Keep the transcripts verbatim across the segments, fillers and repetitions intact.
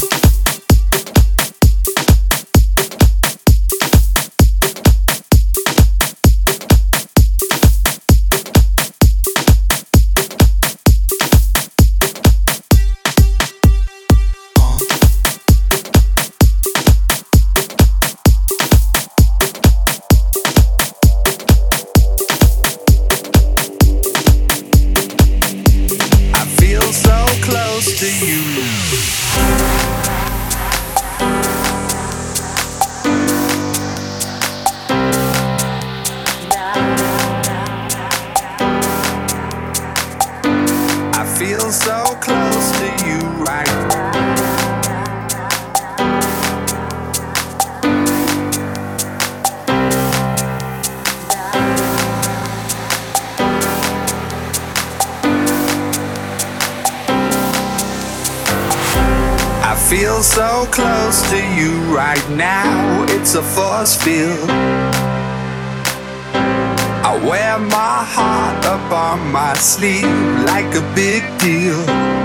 Feel so close to you right now, it's a force field. I wear my heart up on my sleeve like a big deal.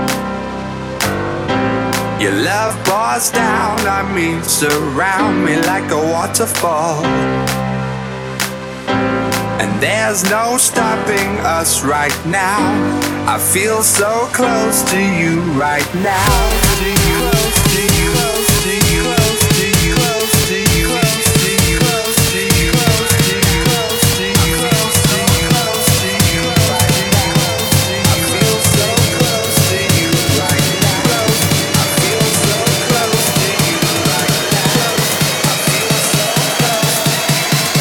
Your love pours down on me, surround me like a waterfall. And there's no stopping us right now. I feel so close to you right now. To you, close to you, close to you, close to you, close to you, close to you, close to you, close to you, close to you, close to you, close to you right now. I feel so close to you right now. I feel so close to you right now. I feel so close to you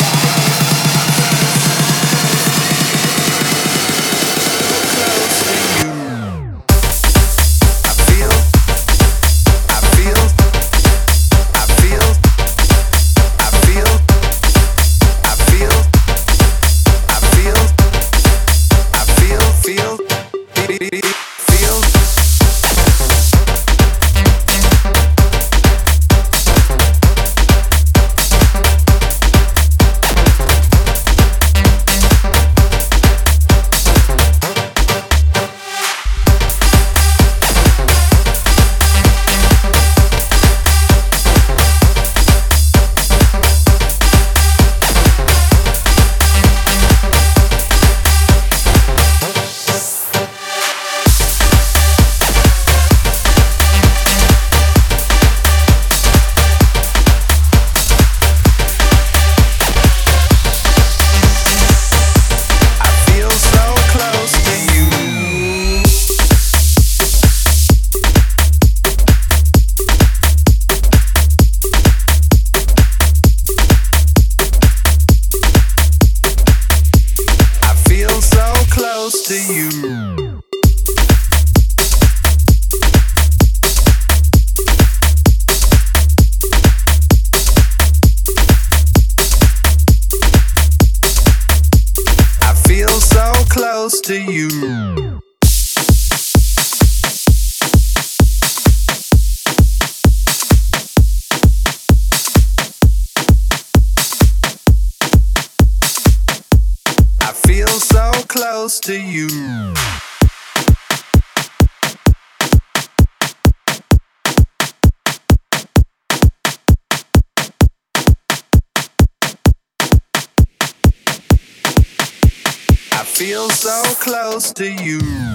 to you. I feel so close to you. I feel so close to you. I feel so close to you.